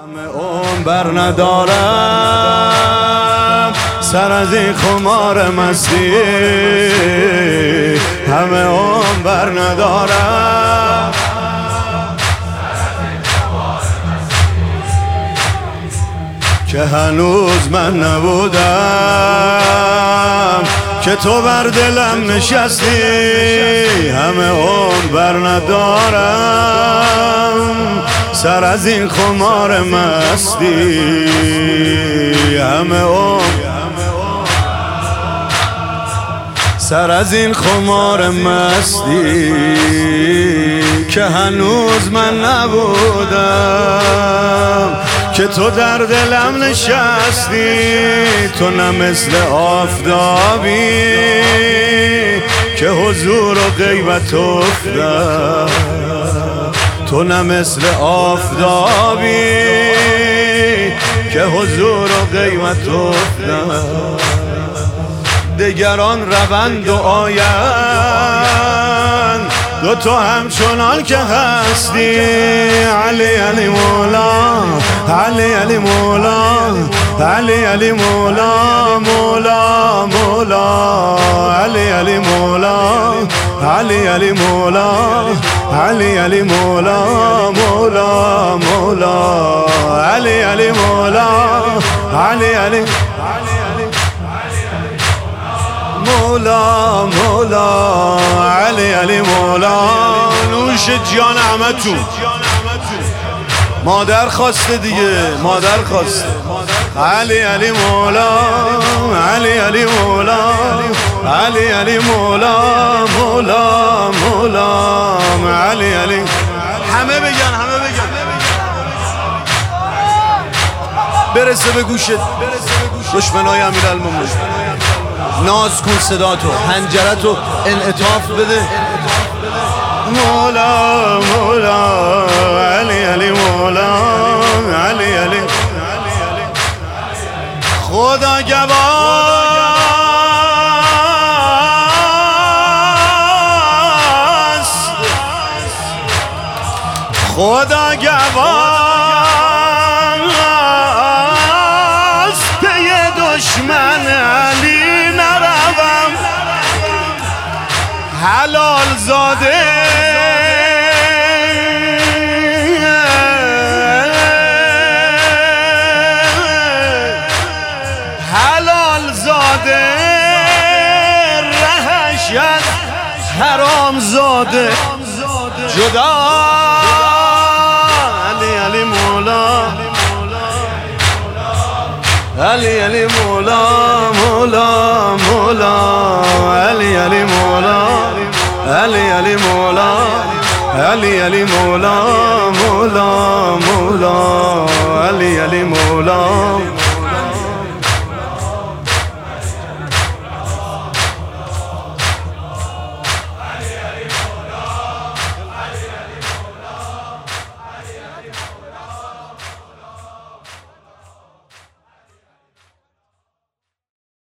همه عمر بر ندارم سر از این خمار مستی، همه عمر بر ندارم که هنوز من نبودم که تو بر دلم نشستی، همه عمر بر ندارم سر از این خمار مستی، همه عمر سر از این خمار مستی که هنوز من نبودم که تو در دلم نشستی. تو نه مثل آفتابی که حضور و غیبت افتاد، تو نه مثل آفتابی که حضور و غیبت افتاد. دگران روند و آیند دو تو همچنان که هستی، علی علی مولا، علی علی مولا، علی علی مولا، مولا مولا، علی علی مولا، علی علی مولا، علی علی مولا، مولا مولا، علی علی مولا، علی علی مولا مولا، علی علی مولا. نوش جان احمدتون. مادر خواسته دیگه، مادر خواسته. علی علی مولا، علی علی مولا، علی علی مولا، مولا مولا، علی علی. همه بگن، همه بگن. برسه به گوشت دشمنای امیرالمومنین. ناز کن صداتو، حنجرتو انعطاف بده. مولا مولا، علی علی مولا، علی علی. خدا گواست، خدا گواست پی دشمن علی نروم، حلال زاده حلال زاده رهش از حرام زاده جدا. علی علی مولا، علی علی مولا، مولا مولا، علی علی مولا، علی علی مولا، علی علی مولا، مولا مولا، علی علی مولا.